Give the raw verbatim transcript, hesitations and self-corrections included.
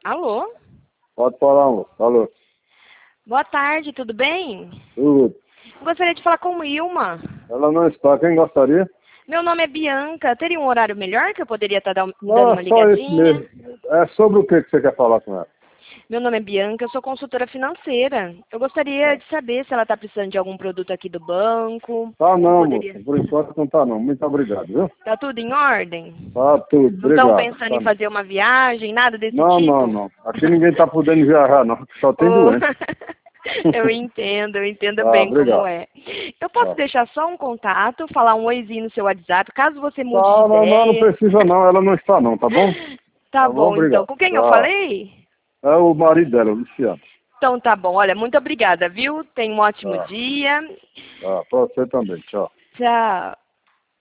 Alô? Pode falar, amor. Alô. Boa tarde, tudo bem? Tudo. Gostaria de falar com Wilma. Ela não está. Quem gostaria? Meu nome é Bianca. Teria um horário melhor que eu poderia estar dando Não, uma é só esse ligadinha? mesmo. É sobre o que que você quer falar com ela? Meu nome é Bianca, eu sou consultora financeira. Eu gostaria de saber se ela está precisando de algum produto aqui do banco. Tá Se não, poderia... moça. Por enquanto não tá não. Muito obrigado, viu? Tá tudo em ordem? Tá tudo. Não estão Obrigado. pensando Tá em não. fazer uma viagem, nada desse Não, não, tipo? não. Aqui ninguém tá podendo viajar, não. Só tem Oh, doente. eu entendo, eu entendo Tá, bem como obrigado. é. Eu posso Tá. deixar só um contato, falar um oizinho no seu WhatsApp, caso você mude de Tá, não, não, não ideia. precisa não. Ela não está não, tá bom? Tá Tá bom, bom, então. obrigado. Com quem eu Tá. falei? É o marido dela, o Luciano. Então tá bom. Olha, muito obrigada, viu? Tenha um ótimo Tá. dia. Tá, pra você também. Tchau. Tchau.